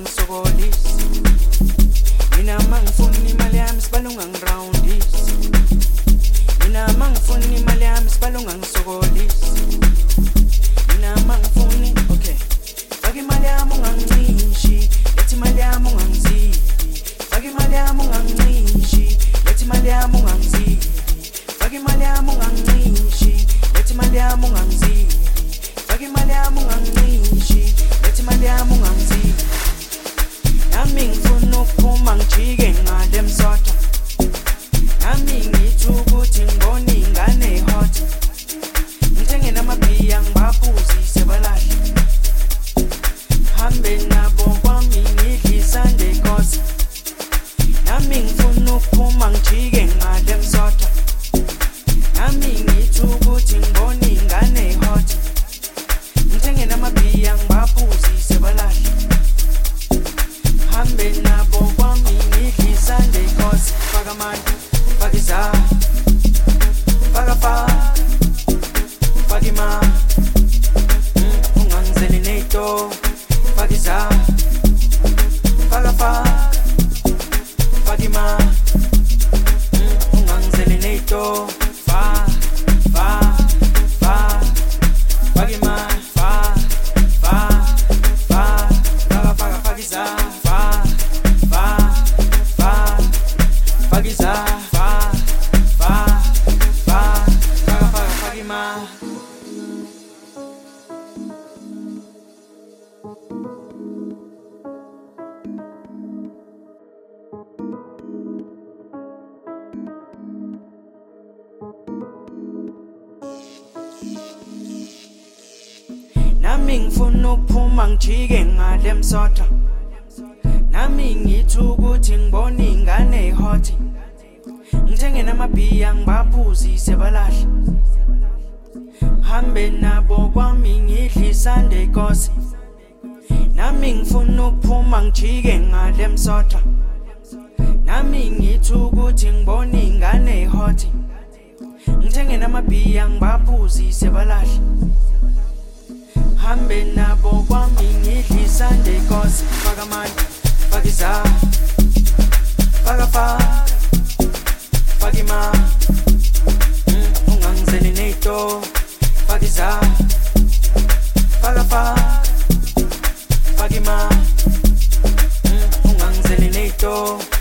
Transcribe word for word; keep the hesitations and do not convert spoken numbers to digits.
ungangisokolisi. Mina mangifuna imali yami sibala ungangirowundisi. Mina mangifuna imali yami sibala ungangisokolisi. Mina mangifuni okay. Faka imali yami ungangincishi, lethi imali yami ungangizibi. Faka imali yami ungangincishi, lethi imali yami ungangizibi. Faka imali yami ungangincishi, lethi imali yami ungangizibi. Faka imali yami ungangincishi, lethi imali yami ungangizibi. Nami ngifuna ukuphuma ngijike ngale msotho. Nami ngithi ukuthi ngibona ingane ehot. Ngithenge namabhiya ngibaphuzise balahle. Hambe nabo kwami ngidlisa ndekosi. Nami ngifuna ukuphuma ngijike ngale msotho. Nami ngithi ukuthi ngibona ingane ehot. Ngithenge namabhiya ngibaphuzise balahle. Hambe nabo kwami ngidlisa ndekosi. Faka manje, faka izandla, faka faka, faka imali, mm, ungangizeli neto. Faka izandla, faka faka, faka imali, mm, ungangizeli neto. Faka, faka, faka, faka imali, faka, faka, faka, faka, faka, faka izandla. Nami ngifuna ukuphuma ngijike ngale msotho. Nami ngithi ukuthi ngibona ingane ehot. Ngithenge namabhiya ngibaphuzise balahle. Hambe nabo kwami ngidlisa ndekosi. Nami ngifuna ukuphuma ngijike ngale msotho. Nami ngithi ukuthi ngibona ingane ehot. Ngithenge namabhiya ngibaphuzise balahle. Hambe nabo kwami ngidlisa ndekosi. Faka manje, faka izandla, faka faka, faka imali, mm, ungangizeli neto. Faka izandla, faka faka, faka imali, mm, ungangizeli neto.